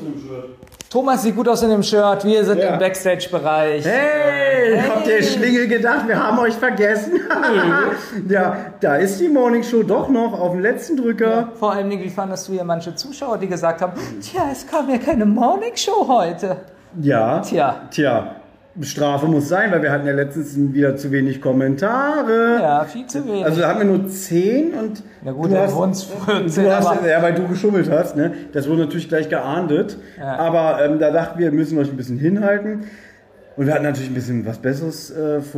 in dem Shirt. Thomas sieht gut aus in dem Shirt. Wir sind im Backstage-Bereich. Hey, habt ihr Schlingel gedacht, wir haben euch vergessen? Ja, da ist die Morning Show doch noch auf dem letzten Drücker. Ja, vor allem, wie fandest du hier manche Zuschauer, die gesagt haben, tja, es kam ja keine Morning Show heute. Ja, Tja. Strafe muss sein, weil wir hatten ja letztens wieder zu wenig Kommentare. Ja, viel zu wenig. Also da hatten wir nur 10 und Na gut, dann wurden es 14. Ja, weil du geschummelt hast, ne? Das wurde natürlich gleich geahndet. Ja. Aber da dachten wir müssen euch ein bisschen hinhalten. Und wir hatten natürlich ein bisschen was Besseres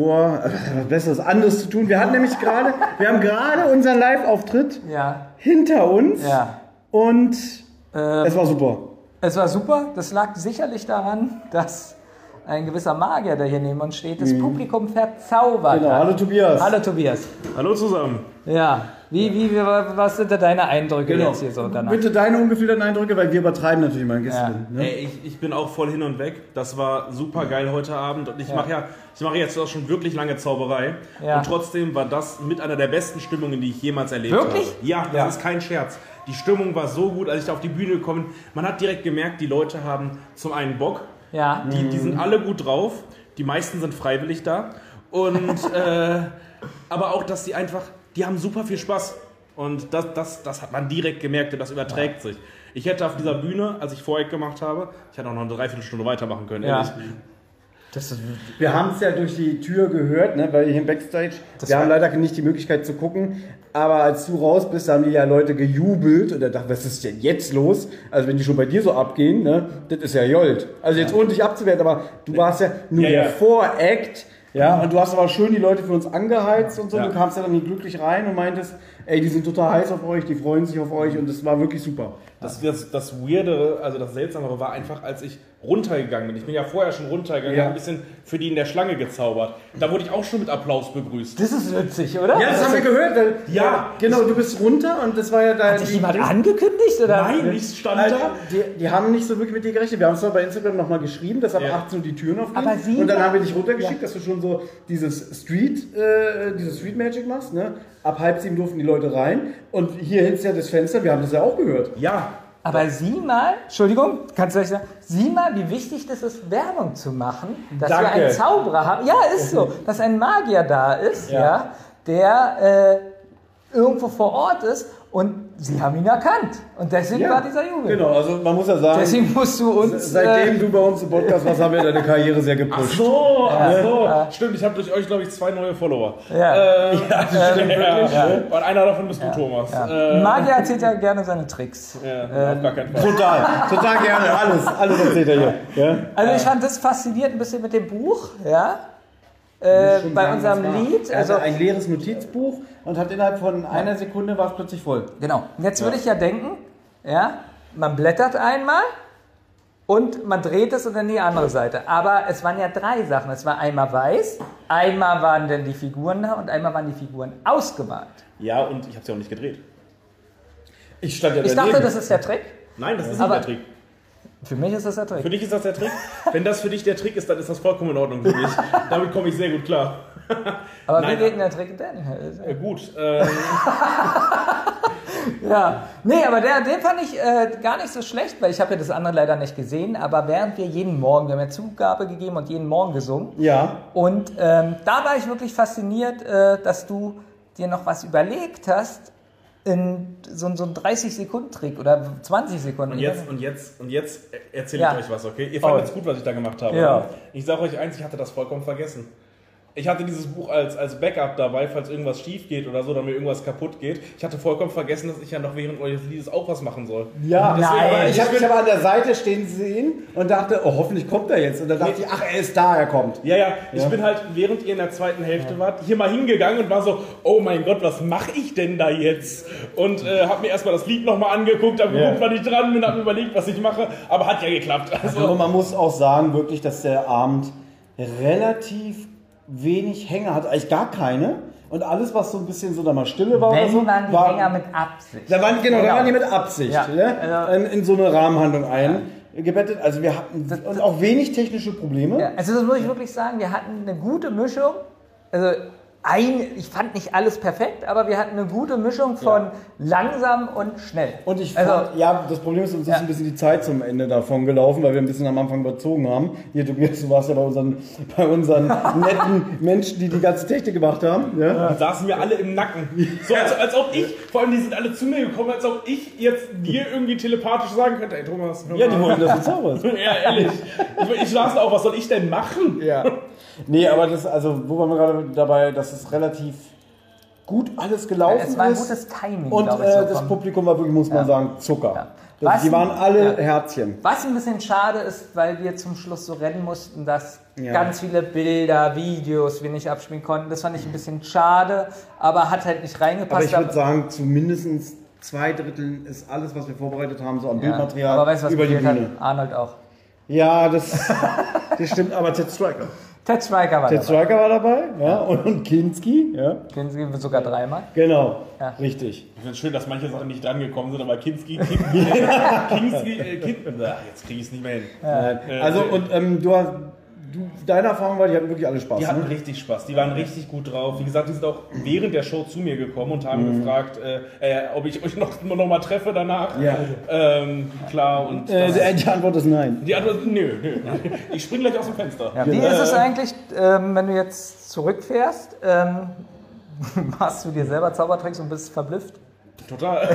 anderes zu tun. Wir hatten nämlich gerade unseren Live-Auftritt hinter uns. Ja. Und es war super. Es war super. Das lag sicherlich daran, dass ein gewisser Magier, der hier neben uns steht, das Publikum verzaubert. Genau, hallo Tobias. Hallo Tobias. Hallo zusammen. Ja, was sind da deine Eindrücke jetzt hier so danach? Bitte deine ungefilterten Eindrücke, weil wir übertreiben natürlich mal ein bisschen. Ja. Ne? Ey, ich bin auch voll hin und weg. Das war super geil heute Abend und ich mache jetzt auch schon wirklich lange Zauberei. Ja. Und trotzdem war das mit einer der besten Stimmungen, die ich jemals erlebt habe. Wirklich? Ja, das ist kein Scherz. Die Stimmung war so gut, als ich da auf die Bühne gekommen bin. Man hat direkt gemerkt, die Leute haben zum einen Bock. Ja. Die sind alle gut drauf. Die meisten sind freiwillig da. Und aber auch, dass die haben super viel Spaß. Und das hat man direkt gemerkt und das überträgt sich. Ich hätte auf dieser Bühne, als ich Vorher gemacht habe, ich hätte auch noch eine Dreiviertelstunde weitermachen können. Ja. Wir haben es ja durch die Tür gehört, ne, weil hier im Backstage, wir haben leider nicht die Möglichkeit zu gucken, aber als du raus bist, haben die ja Leute gejubelt und da dachte, was ist denn jetzt los? Also wenn die schon bei dir so abgehen, ne, das ist ja Jolt. Also jetzt ohne dich abzuwerten, aber du warst ja nur der Voract, ja, und du hast aber schön die Leute für uns angeheizt und so, du kamst ja dann nicht glücklich rein und meintest, ey, die sind total heiß auf euch, die freuen sich auf euch und das war wirklich super. Das Weirdere, also das Seltsamere war einfach, als ich runtergegangen bin. Ich bin ja vorher schon runtergegangen, ein bisschen für die in der Schlange gezaubert. Da wurde ich auch schon mit Applaus begrüßt. Das ist witzig, oder? Ja, das haben wir gehört. Ja, genau, du bist runter und das war ja da. Hat sich jemand angekündigt? Oder? Nein, ich stand da. Die haben nicht so wirklich mit dir gerechnet. Wir haben es zwar bei Instagram nochmal geschrieben, dass ab 18 Uhr die Türen aufgehen. Und dann haben wir dich runtergeschickt, dass du schon so dieses Street Magic machst. Ne? Ab 6:30 durften die Leute rein. Und hier hinter das Fenster, wir haben das ja auch gehört. Ja. Aber sieh mal, Entschuldigung, kannst du euch sagen, sieh mal, wie wichtig das ist, Werbung zu machen, dass wir einen Zauberer haben. Ja, ist so, dass ein Magier da ist, der irgendwo vor Ort ist und sie haben ihn erkannt. Und deswegen war dieser Jubel. Genau, also man muss ja sagen, deswegen musst du uns... Seitdem du bei uns im Podcast warst, haben wir deine Karriere sehr gepusht. Ach so. Stimmt, ich habe durch euch, glaube ich, 2 neue Follower. Das stimmt wirklich. Ja. Und einer davon bist du, Thomas. Ja. Magier erzählt ja gerne seine Tricks. Auf gar keinen Fall. Total gerne. Alles erzählt er hier. Ja? Also ich fand das faszinierend ein bisschen mit dem Buch, bei unserem Lied. Also ein leeres Notizbuch und hat innerhalb von einer Sekunde war es plötzlich voll. Genau. Und jetzt würde ich ja denken, man blättert einmal und man dreht es und dann die andere Seite. Aber es waren ja 3 Sachen. Es war einmal weiß, einmal waren dann die Figuren da und einmal waren die Figuren ausgemalt. Ja, und ich habe es ja auch nicht gedreht. Ich dachte, das ist der Trick. Nein, das ist nicht der Trick. Für mich ist das der Trick. Für dich ist das der Trick? Wenn das für dich der Trick ist, dann ist das vollkommen in Ordnung für mich. Damit komme ich sehr gut klar. Aber wie geht denn der Trick denn? Gut. Aber den fand ich gar nicht so schlecht, weil ich habe ja das andere leider nicht gesehen, aber während wir wir haben ja Zugabe gegeben und jeden Morgen gesungen. Ja. Und da war ich wirklich fasziniert, dass du dir noch was überlegt hast, in so einen 30-Sekunden-Trick oder 20 Sekunden. Und jetzt erzähle ich euch was, okay? Ihr fandet es gut, was ich da gemacht habe. Ja. Ich sage euch eins, ich hatte das vollkommen vergessen. Ich hatte dieses Buch als Backup dabei, falls irgendwas schief geht oder so, oder mir irgendwas kaputt geht. Ich hatte vollkommen vergessen, dass ich ja noch während eures Liedes auch was machen soll. Ja, nein. Ich habe mich aber an der Seite stehen sehen und dachte, hoffentlich kommt er jetzt. Und dann dachte ich, er ist da, er kommt. Ja. Ich bin halt, während ihr in der zweiten Hälfte wart, hier mal hingegangen und war so, oh mein Gott, was mache ich denn da jetzt? Und habe mir erstmal das Lied nochmal angeguckt, habe geguckt, wann ich dran bin, habe mir überlegt, was ich mache, aber hat ja geklappt. Also man muss auch sagen, wirklich, dass der Abend relativ wenig Hänger hat, eigentlich gar keine. Und alles, was so ein bisschen so da mal Stille war oder so, waren die Hänger mit Absicht. Da waren die mit Absicht in so eine Rahmenhandlung eingebettet. Also wir hatten und auch wenig technische Probleme. Ja, also das muss ich wirklich sagen, wir hatten eine gute Mischung. Also ich fand nicht alles perfekt, aber wir hatten eine gute Mischung von langsam und schnell. Und ich fand, das Problem ist, uns ist ein bisschen die Zeit zum Ende davon gelaufen, weil wir ein bisschen am Anfang überzogen haben. Hier, Tobias, du warst ja bei unseren netten Menschen, die ganze Technik gemacht haben. Ja? Die saßen mir alle im Nacken. So, als ob ich, vor allem die sind alle zu mir gekommen, als ob ich jetzt dir irgendwie telepathisch sagen könnte, ey Thomas. Ja, die wollten, dass du zauberst. Ja, ehrlich. Ich saß da auch, was soll ich denn machen? Ja. Nee, aber wo waren wir gerade dabei, dass es relativ gut alles gelaufen ist. Es war ein gutes Timing, und das Publikum war wirklich, muss man sagen, Zucker. Ja. Die waren alle Herzchen. Was ein bisschen schade ist, weil wir zum Schluss so rennen mussten, dass ganz viele Bilder, Videos wir nicht abspielen konnten. Das fand ich ein bisschen schade, aber hat halt nicht reingepasst. Aber ich würde sagen, zu mindestens 2/3 ist alles, was wir vorbereitet haben, so an Bildmaterial aber weißt du, was über die Bühne. Hat? Arnold auch. Ja, das stimmt, aber Ted Striker. Ted Striker war dabei, ja, und Kinski, ja. Kinski sogar 3-mal. Genau, richtig. Ich finde es schön, dass manche Sachen nicht angekommen sind, aber Kinski, jetzt kriege ich es nicht mehr hin. Ja. Also, und deine Erfahrung war, die hatten wirklich alle Spaß. Die hatten richtig Spaß, die waren richtig gut drauf. Wie gesagt, die sind auch während der Show zu mir gekommen und haben gefragt, ob ich euch noch mal treffe danach. Ja. Klar. Und die Antwort ist nein. Die Antwort ist nö. Ich spring gleich aus dem Fenster. Ja, wie ist es eigentlich, wenn du jetzt zurückfährst? Machst du dir selber Zaubertricks und bist verblüfft? Total.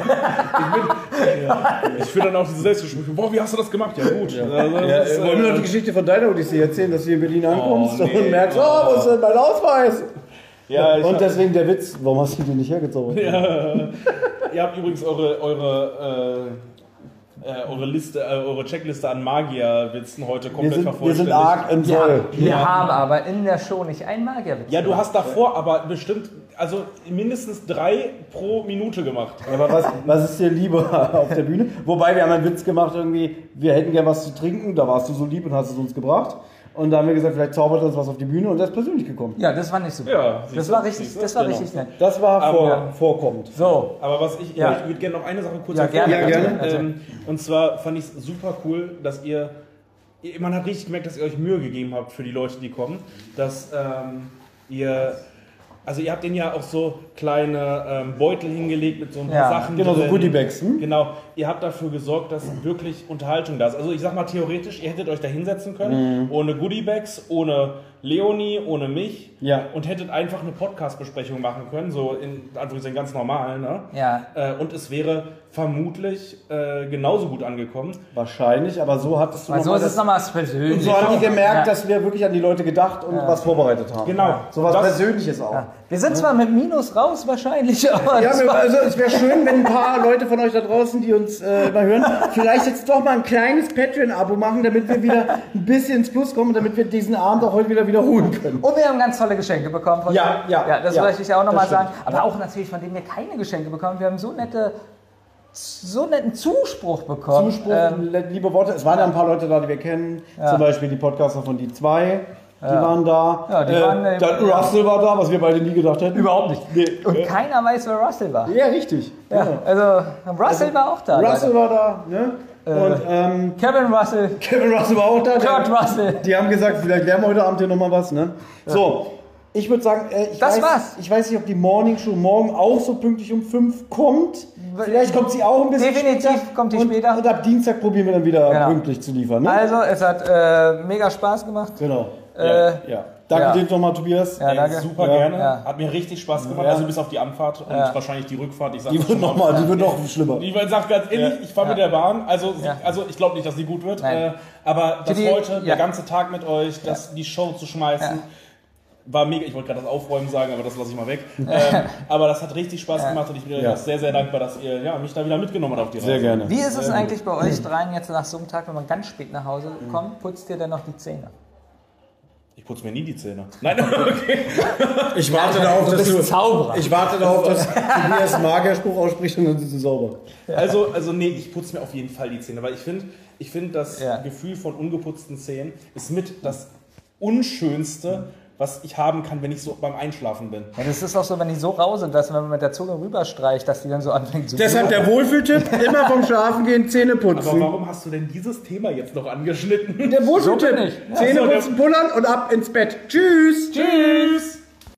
Ich führe dann auch diese Selbstgespräche. Boah, wie hast du das gemacht? Ja, gut. Ja. Wollen wir noch die Geschichte von deiner Odyssee erzählen, dass du in Berlin ankommst und merkst, wo ist denn mein Ausweis? Ja, und deswegen der Witz, warum hast du den nicht hergezaubert? Ja. Ihr habt übrigens eure Liste, eure Checkliste an Magierwitzen heute komplett vervollständigt. Wir sind arg im Soll. Wir haben aber in der Show nicht einen Magierwitz. Ja, du hast davor aber bestimmt, also mindestens 3 pro Minute gemacht. Aber was ist dir lieber auf der Bühne? Wobei, wir haben einen Witz gemacht irgendwie, wir hätten gern was zu trinken, da warst du so lieb und hast es uns gebracht. Und da haben wir gesagt, vielleicht zaubert uns was auf die Bühne und der ist persönlich gekommen. Ja, das war nicht super. Ja, das war richtig nett. Das war vorkommend. So. Aber ich würde gerne noch eine Sache kurz gerne. Und zwar fand ich es super cool, dass man hat richtig gemerkt, dass ihr euch Mühe gegeben habt für die Leute, die kommen, dass ihr habt denen ja auch so kleine Beutel hingelegt mit so ein paar Sachen. Genau, so Goodiebags. Genau, ihr habt dafür gesorgt, dass wirklich Unterhaltung da ist. Also ich sag mal theoretisch, ihr hättet euch da hinsetzen können, ohne Goodiebags, ohne Leonie, ohne mich und hättet einfach eine Podcast-Besprechung machen können, so in Anführungszeichen ganz normal. Ne? Ja. Und es wäre vermutlich genauso gut angekommen. Wahrscheinlich, aber so hattest du so ist es nochmal persönlich. Und so haben die gemerkt, dass wir wirklich an die Leute gedacht und was vorbereitet haben. Genau. So was Persönliches auch. Ja. Wir sind zwar mit Minus raus wahrscheinlich, aber... Ja, also es wäre schön, wenn ein paar Leute von euch da draußen, die uns mal hören, vielleicht jetzt doch mal ein kleines Patreon-Abo machen, damit wir wieder ein bisschen ins Plus kommen, damit wir diesen Abend auch heute wieder wiederholen können. Und wir haben ganz tolle Geschenke bekommen. Das möchte ich auch nochmal sagen. Aber auch natürlich, von denen wir keine Geschenke bekommen. Wir haben so netten Zuspruch bekommen. Liebe Worte. Es waren ja ein paar Leute da, die wir kennen. Zum Beispiel die Podcaster von Die 2. Die waren da. Ja, Russell war da, was wir beide nie gedacht hätten. Überhaupt nicht. Nee. Und keiner weiß, wer Russell war. Ja, richtig. Ja, also Russell war auch da. Russell war da. Ne? Und Kevin Russell war auch da. Kurt Russell. Die haben gesagt, vielleicht lernen wir heute Abend hier nochmal was. Ne? Ja. So, ich würde sagen, ich weiß nicht, ob die Morning Show morgen auch so pünktlich um 5 kommt. Vielleicht kommt sie auch ein bisschen Definitiv später. Kommt die später. Und ab Dienstag probieren wir dann wieder pünktlich zu liefern. Ne? Also, es hat mega Spaß gemacht. Genau. Danke dir nochmal, Tobias. Ja, danke. Super gerne. Ja. Hat mir richtig Spaß gemacht. Also bis auf die Anfahrt und wahrscheinlich die Rückfahrt. Ich sag die wird noch schlimmer. Ich sag ganz ehrlich, ich fahre mit der Bahn. Also ich glaube nicht, dass die gut wird. Aber heute, der ganze Tag mit euch, die Show zu schmeißen, war mega. Ich wollte gerade das Aufräumen sagen, aber das lasse ich mal weg. Aber das hat richtig Spaß gemacht und ich bin auch sehr, sehr dankbar, dass ihr mich da wieder mitgenommen habt auf die Reise. Sehr gerne. Wie ist es eigentlich bei euch dreien jetzt nach so einem Tag, wenn man ganz spät nach Hause kommt, putzt ihr dann noch die Zähne? Ich putze mir nie die Zähne. Nein, okay. Ich warte darauf, dass Tobias einen Magerspruch ausspricht und dann sind sie sauber. Also nee, ich putze mir auf jeden Fall die Zähne, weil ich finde das Gefühl von ungeputzten Zähnen ist mit das Unschönste, was ich haben kann, wenn ich so beim Einschlafen bin. Ja, das ist auch so, wenn die so rau sind, dass wenn man mit der Zunge rüberstreicht, dass die dann so anfängt zu Deshalb der Wohlfühltipp, immer vom Schlafen gehen, Zähne putzen. Aber warum hast du denn dieses Thema jetzt noch angeschnitten? Der Wohlfühltipp. Zähne putzen, pullern und ab ins Bett. Tschüss. Tschüss.